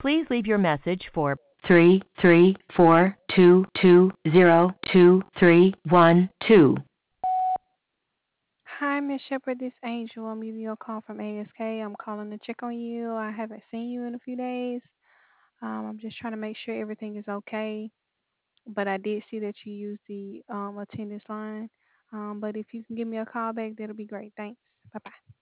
Please leave your message for 33422023112. Hi, Miss Shepherd. This Angel. I'm giving you a call from ASK. I'm calling to check on you. I haven't seen you in a few days. I'm just trying to make sure everything is okay. But I did see that you used the attendance line. But if you can give me a call back, that'll be great. Thanks. Bye bye.